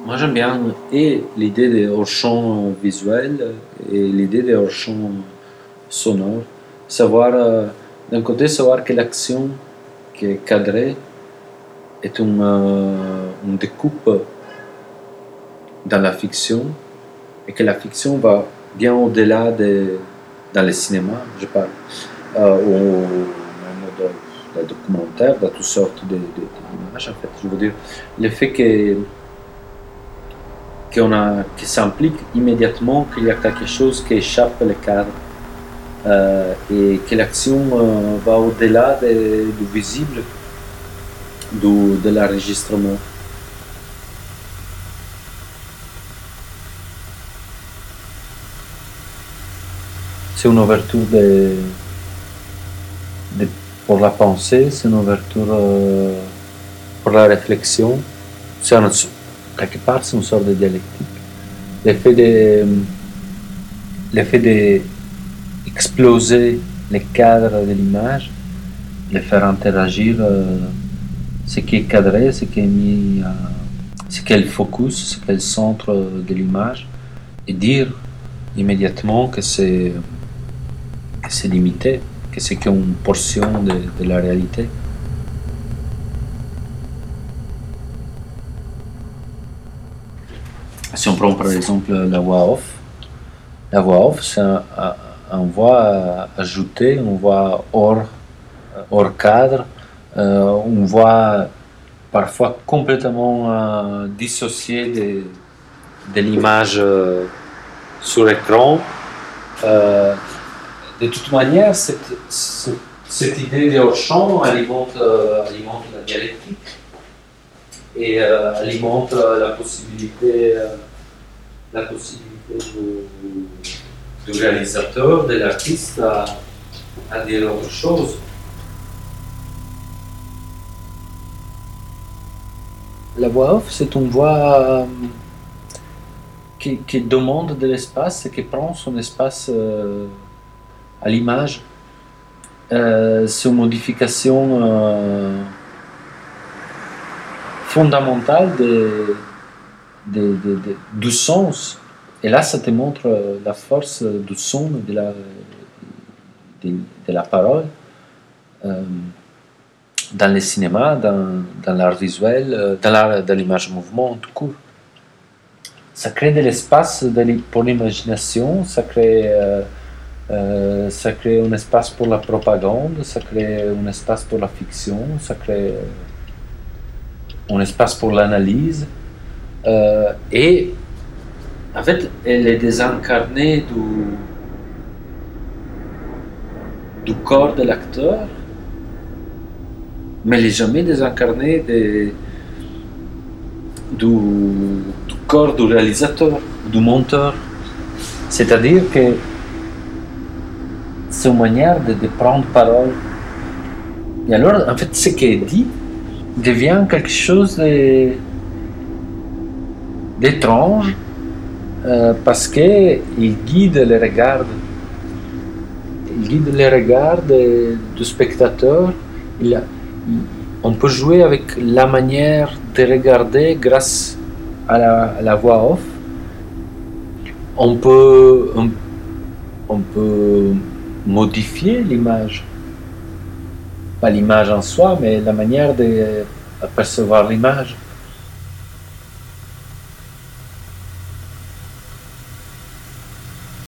Moi, j'aime bien et l'idée de hors-champ visuel et l'idée de hors-champ sonore. Savoir, d'un côté, savoir que l'action qui est cadrée est une découpe dans la fiction et que la fiction va bien au-delà dans le cinéma, je parle, ou même dans le documentaire, dans toutes sortes d'images, en fait. Je veux dire, le fait que ça implique immédiatement qu'il y a quelque chose qui échappe le cadre et que l'action va au-delà du visible, de l'enregistrement. C'est une ouverture pour la pensée, c'est une ouverture pour la réflexion. Quelque part, c'est une sorte de dialectique. L'effet d'exploser les cadres de l'image, de faire interagir ce qui est cadré, ce qui est mis, ce qui est le focus, ce qui est le centre de l'image, et dire immédiatement que c'est limité, que c'est qu'une portion de la réalité. Si on prend par exemple la voix off c'est un voix ajoutée, une voix hors cadre, une voix parfois complètement dissociée de l'image sur écran. De toute manière, cette idée de hors-champ alimente la dialectique et alimente la possibilité du réalisateur, de l'artiste à dire autre chose. La voix off, c'est une voix qui demande de l'espace et qui prend son espace à l'image. C'est une modification fondamentale du sens. Et là, ça te montre la force du son, de la parole dans le cinéma, dans l'art visuel, dans l'image en mouvement tout court. Ça crée de l'espace pour l'imagination, ça crée un espace pour la propagande, ça crée un espace pour la fiction, ça crée un espace pour l'analyse. Et en fait, elle est désincarnée du corps de l'acteur, mais elle n'est jamais désincarnée du corps du réalisateur, du monteur. C'est-à-dire que c'est une manière de prendre parole. Et alors, en fait, ce qui est dit devient quelque chose d'étrange parce qu'il guide le regard. Il guide le regard du spectateur. On peut jouer avec la manière de regarder grâce à la voix off. On peut modifier l'image. Pas l'image en soi, mais la manière de percevoir l'image.